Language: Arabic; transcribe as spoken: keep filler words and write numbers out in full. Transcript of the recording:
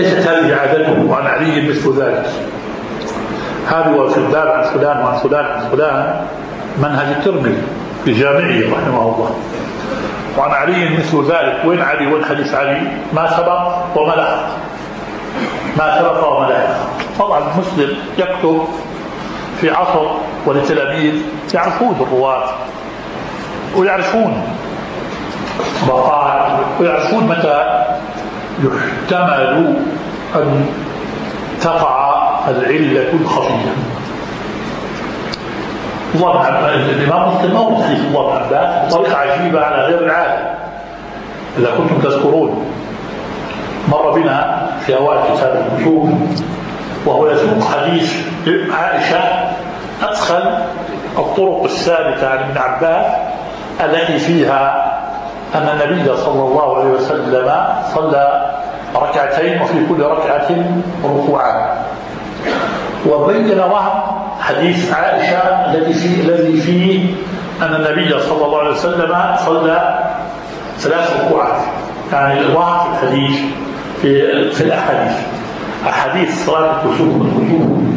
ليست هذه عادته، وعن علي مثل ذلك. هذا وفي الباب عن فلان وعن فلان عن فلان منهج الترمذي في جامعه رحمه الله. وعن علي مثل ذلك. وين علي؟ وين حديث علي؟ ما سبق وما لحق، ما سبق وما لحق. طبعا مسلم يكتب في عصر والتلاميذ يعرفون الرواة ويعرفون بقاء ويعرفون متى يحتمل أن تقع العلة الخفية. الإمام مسلم أو حديث الله بن عباس بطريقة عجيبة على غير العادة. إذا كنتم تذكرون مر بنا في أوائل كتاب الوصول وهو يسوق حديث عائشة أدخل الطرق الثابتة عن ابن عباس التي فيها أن النبي صلى الله عليه وسلم صلى ركعتين وفي كل ركعة ركوعان، وبين وهم حديث عائشة الذي فيه الذي فيه أن النبي صلى الله عليه وسلم صلى ثلاث ركوعات. يعني الوهم في الحديث في, في الأحاديث أحاديث صلاة الكسوف والخسوف